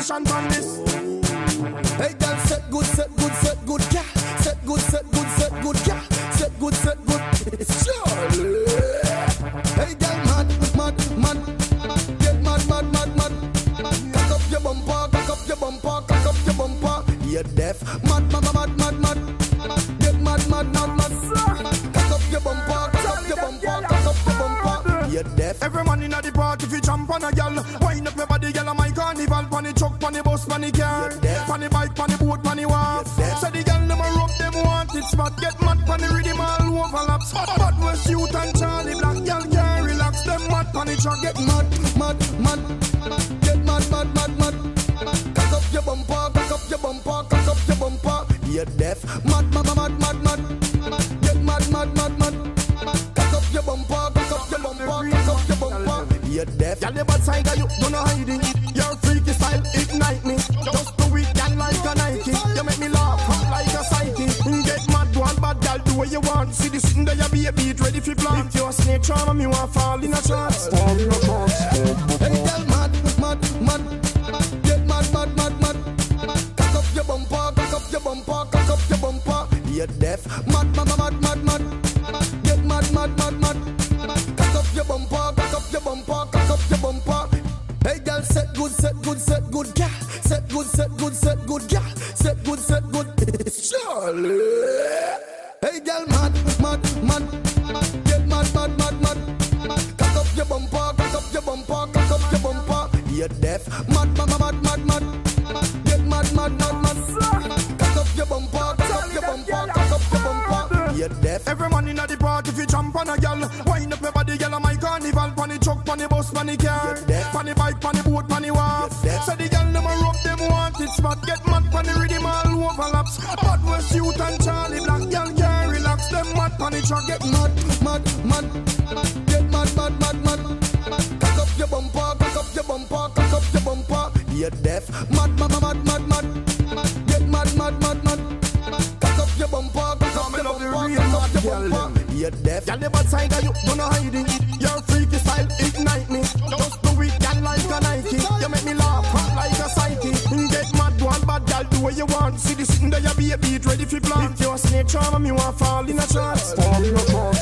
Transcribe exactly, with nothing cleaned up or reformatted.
position on this. Hey girl, set good, set good, set good, yeah. Set good, set good, set good, yeah. Set good, set good. It's Charlie. Hey girl, mad, mad, mad. Get mad, mad, mad, mad. Cock up your bumper, cock up your bumper, cock up your bumper. You're deaf. Mad, mad, mad, mad, mad. Get mad, mad, mad, mad. Cock up your bumper, cock up your bumper, cock up your bumper. You're deaf. Every man in the party if you jump on a girl, wind up your body, girl, on my carnival, pon the truck, pon the bus, pon the car, pon the bike, pon the boat, pon the wharf. So the girl them a rub them want it spot, get mad pon the rhythm all overlaps. But West Youth and Charlie Black, girl can't relax, them mad pon the truck, get mad, mad, mad, get mad, mad, mad, mad. Cock up your bumper, cock up your bumper, cock up your bumper. You're deaf. Mad, mad, mad, mad, mad. Get mad, mad, mad, mad. Cock up your bumper, cock up your bumper, cock up your bumper. You're deaf. Y'all the bad side of you, don't know hiding it. Your freaky style ignite me. Just do it, y'all like a Nike. You make me laugh, hot like a psyche. Get mad, one bad girl, do what you want. See this sitting there, you be a beat, ready for plan. If you're a snake charm, me want fall in a trance. Fall in a trance. Hey girl, mad, mad, mad. Get mad, mad, mad, mad. Cock up your bumper, cock up your bumper, cock up your bumper. You're deaf. Mad, mad, mad, mad, mad. Get mad, mad, mad, mad. Cock up your bumper, cock up your bumper, cock up your bumper. Hey girl, set good, set good, set good, yeah. Set good, set good, set good, yeah. Set good, set good. It's Charlie. Hey girl, mad, mad, mad. Get mad, mad, mad, mad. Cock up your bumper, cock up your bumper, cock up your bumper. You're deaf. Mad, mad, mad, mad, mad. Get mad, mad, mad, mad. Cock up your bumper, cock up your bumper, cock up your bumper. You're deaf. Every man in the party if you jump on a girl, wind up your body, girl, on my carnival, pon the truck, pon the bus, pon the car, pon the bike, pon the boat, pon the wharf. So the girl them a rub them want it spot, get mad pon the rhythm all overlaps. But West Youth and Charlie Black, girl can't relax, them mad pon the truck, get mad, mad, mad. Get mad, mad, mad, mad. Cock up your bumper, cock up your bumper, cock up your bumper. You're deaf. Mad, mad, mad, mad, mad. Get mad, mad, mad, mad. Cock up your bumper, cock up your bumper, cock up your bumper. You're deaf. Y'all the bad side of you, don't know hiding it. Your freaky style ignite me. Just do it, y'all like a Nike. You make me laugh, hot like a psyche. Get mad, one bad girl, do what you want. See this sitting there, you be a beat, ready for plan. If you're a snake charm, me want fall in a trance. Fall in a trance.